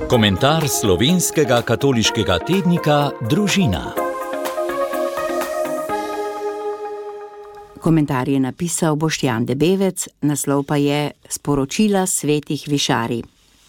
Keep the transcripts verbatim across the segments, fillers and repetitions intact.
Komentar slovenskega katoliškega tednika Družina. Komentar je napisal Boštjan Debevec, naslov pa je Sporočila svetih višarij.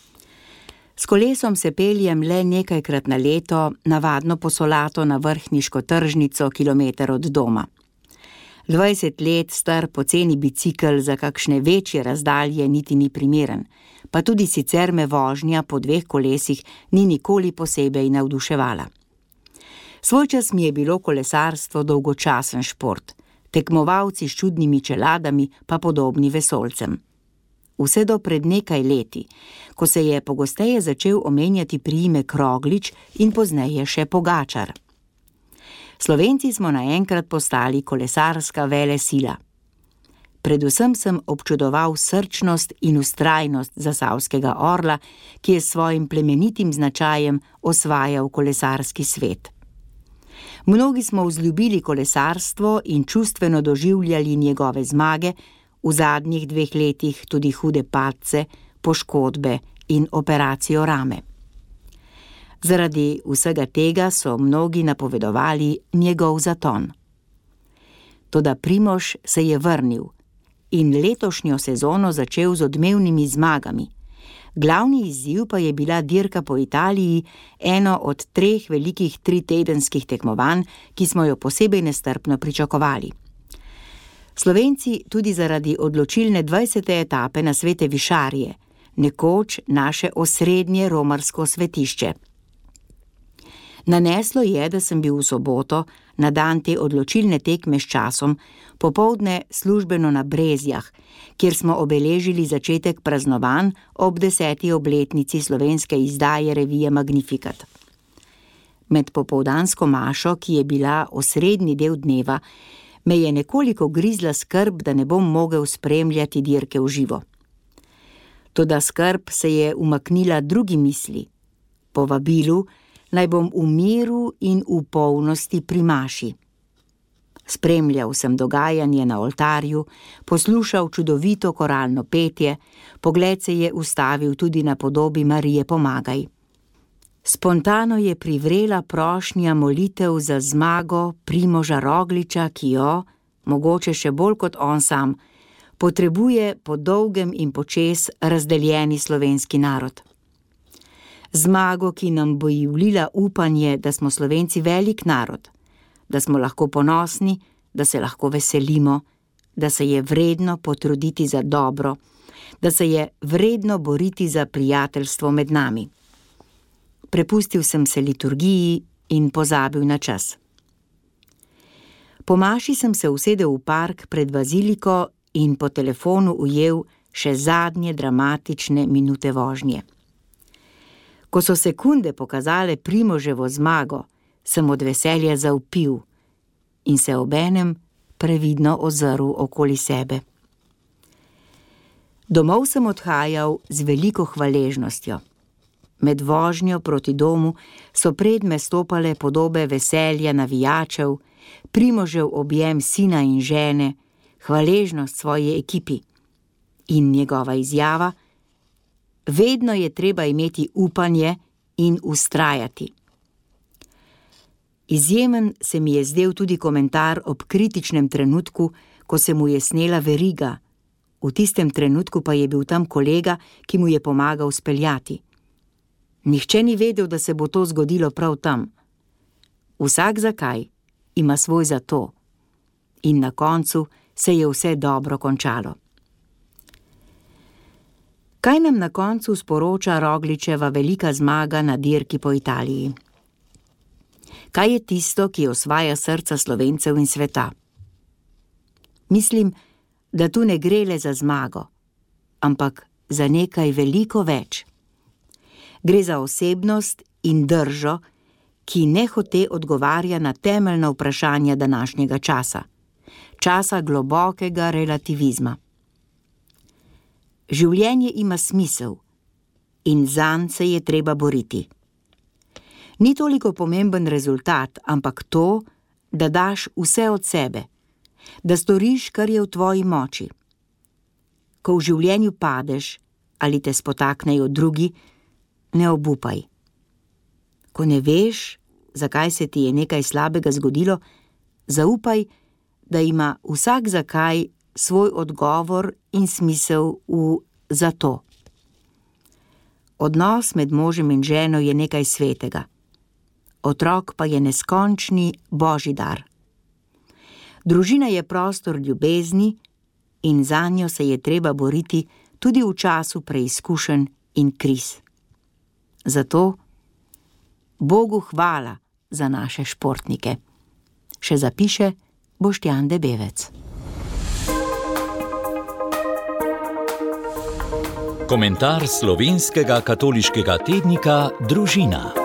S kolesom se peljem le nekajkrat na leto, navadno po solato na vrhniško tržnico, kilometer od doma. dvajset let star poceni bicikel za kakšne večje razdalje niti ni primeren, pa tudi sicer me vožnja po dveh kolesih ni nikoli posebej navduševala. Svoj čas mi je bilo kolesarstvo dolgočasen šport, tekmovalci s čudnimi čeladami pa podobni vesoljcem. Vse do pred nekaj leti, ko se je pogosteje začel omenjati priimek Roglič in pozneje še Pogačar. Slovenci smo naenkrat postali kolesarska velesila. Predvsem sem občudoval srčnost in vztrajnost zasavskega orla, ki je s svojim plemenitim značajem osvajal kolesarski svet. Mnogi smo vzljubili kolesarstvo in čustveno doživljali njegove zmage, v zadnjih dveh letih tudi hude padce, poškodbe in operacijo rame. Zaradi vsega tega so mnogi napovedovali njegov zaton. Toda Primož se je vrnil in letošnjo sezono začel z odmevnimi zmagami. Glavni izziv pa je bila dirka po Italiji, eno od treh velikih tritedenskih tekmovanj, ki smo jo posebej nestrpno pričakovali. Slovenci tudi zaradi odločilne dvajsete etape na svete višarije, nekoč naše osrednje romarsko svetišče. Naneslo je, da sem bil v soboto, na dan te odločilne tekme s časom, popoldne službeno na Brezjah, kjer smo obeležili začetek praznovanj ob deseti obletnici slovenske izdaje revije Magnificat. Med popoldansko mašo, ki je bila osrednji del dneva, me je nekoliko grizla skrb, da ne bom mogel spremljati dirke v živo. Toda skrb se je umaknila drugi misli, povabilu, naj bom v miru in v polnosti pri maši. Spremljal sem dogajanje na oltarju, poslušal čudovito koralno petje, pogled se je ustavil tudi na podobi Marije Pomagaj. Spontano je privrela prošnja molitev za zmago Primoža Rogliča, ki jo, mogoče še bolj kot on sam, potrebuje po dolgem in počez razdeljeni slovenski narod. Zmago, ki nam bo vlila upanje, da smo Slovenci velik narod, da smo lahko ponosni, da se lahko veselimo, da se je vredno potruditi za dobro, da se je vredno boriti za prijateljstvo med nami. Prepustil sem se liturgiji in pozabil na čas. Po maši sem se usedel v park pred baziliko in po telefonu ujel še zadnje dramatične minute vožnje. Ko so sekunde pokazale Primoževo zmago, sem od veselja zavpil in se obenem previdno ozrl okoli sebe. Domov sem odhajal z veliko hvaležnostjo. Med vožnjo proti domu so pred me stopale podobe veselja navijačev, Primožev objem sina in žene, hvaležnost svoji ekipi in njegova izjava: vedno je treba imeti upanje in vztrajati. Izjemen se mi je zdel tudi komentar ob kritičnem trenutku, ko se mu je snela veriga. V tistem trenutku pa je bil tam kolega, ki mu je pomagal speljati. Nihče ni vedel, da se bo to zgodilo prav tam. Vsak zakaj ima svoj zato. In na koncu se je vse dobro končalo. Kaj nam na koncu sporoča Rogličeva velika zmaga na dirki po Italiji? Kaj je tisto, ki osvaja srca Slovencev in sveta? Mislim, da tu ne gre le za zmago, ampak za nekaj veliko več. Gre za osebnost in držo, ki nehote odgovarja na temeljna vprašanja današnjega časa, časa globokega relativizma. Življenje ima smisel in zanj se je treba boriti. Ni toliko pomemben rezultat, ampak to, da daš vse od sebe, da storiš, kar je v tvoji moči. Ko v življenju padeš ali te spotaknejo drugi, ne obupaj. Ko ne veš, zakaj se ti je nekaj slabega zgodilo, zaupaj, da ima vsak zakaj svoj odgovor in smisel v zato. Odnos med možem in ženo je nekaj svetega. Otrok pa je neskončni božji dar. Družina je prostor ljubezni in zanjo se je treba boriti tudi v času preizkušenj in kriz. Zato Bogu hvala za naše športnike. Še zapiše Boštjan Debevec. Komentar slovenskega katoliškega tednika Družina.